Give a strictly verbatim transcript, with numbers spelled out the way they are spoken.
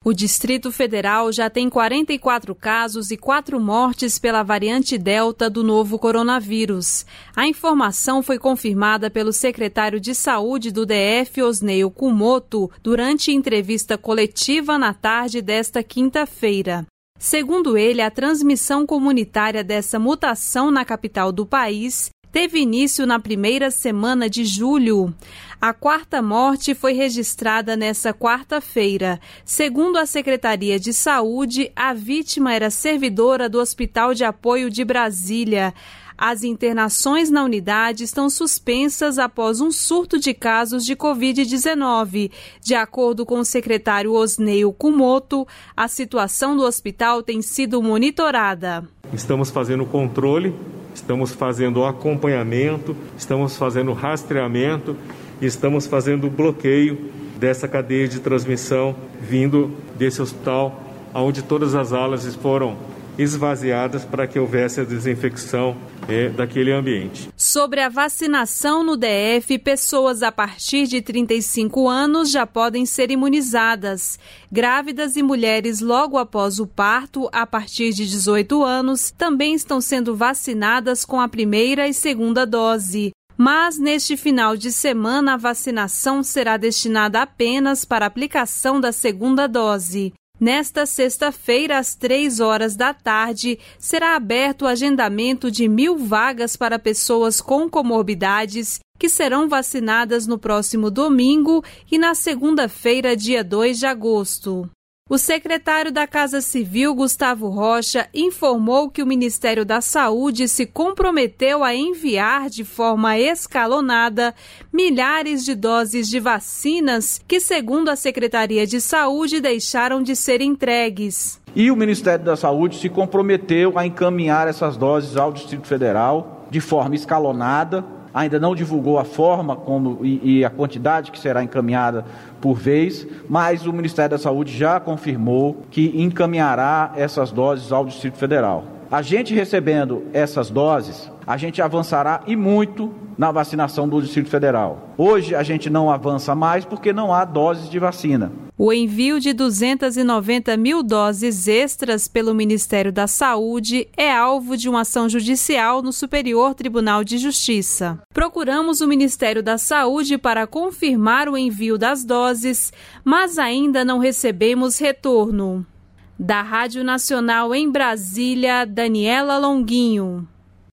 O Distrito Federal já tem quarenta e quatro casos e quatro mortes pela variante Delta do novo coronavírus. A informação foi confirmada pelo secretário de Saúde do D F, Osneio Kumoto, durante entrevista coletiva na tarde desta quinta-feira. Segundo ele, a transmissão comunitária dessa mutação na capital do país teve início na primeira semana de julho. A quarta morte foi registrada nesta quarta-feira. Segundo a Secretaria de Saúde, a vítima era servidora do Hospital de Apoio de Brasília. As internações na unidade estão suspensas após um surto de casos de covid dezenove. De acordo com o secretário Osneio Kumoto, a situação do hospital tem sido monitorada. Estamos fazendo controle, estamos fazendo acompanhamento, estamos fazendo rastreamento e estamos fazendo bloqueio dessa cadeia de transmissão vindo desse hospital, onde todas as alas foram esvaziadas para que houvesse a desinfecção é, daquele ambiente. Sobre a vacinação no D F, pessoas a partir de trinta e cinco anos já podem ser imunizadas. Grávidas e mulheres logo após o parto, a partir de dezoito anos, também estão sendo vacinadas com a primeira e segunda dose. Mas, neste final de semana, a vacinação será destinada apenas para a aplicação da segunda dose. Nesta sexta-feira, às três horas da tarde, será aberto o agendamento de mil vagas para pessoas com comorbidades que serão vacinadas no próximo domingo e na segunda-feira, dia dois de agosto. O secretário da Casa Civil, Gustavo Rocha, informou que o Ministério da Saúde se comprometeu a enviar de forma escalonada milhares de doses de vacinas que, segundo a Secretaria de Saúde, deixaram de ser entregues. E o Ministério da Saúde se comprometeu a encaminhar essas doses ao Distrito Federal de forma escalonada. Ainda não divulgou a forma como, e, e a quantidade que será encaminhada por vez, mas o Ministério da Saúde já confirmou que encaminhará essas doses ao Distrito Federal. A gente recebendo essas doses, a gente avançará e muito na vacinação do Distrito Federal. Hoje a gente não avança mais porque não há doses de vacina. O envio de duzentas e noventa mil doses extras pelo Ministério da Saúde é alvo de uma ação judicial no Superior Tribunal de Justiça. Procuramos o Ministério da Saúde para confirmar o envio das doses, mas ainda não recebemos retorno. Da Rádio Nacional em Brasília, Daniela Longuinho.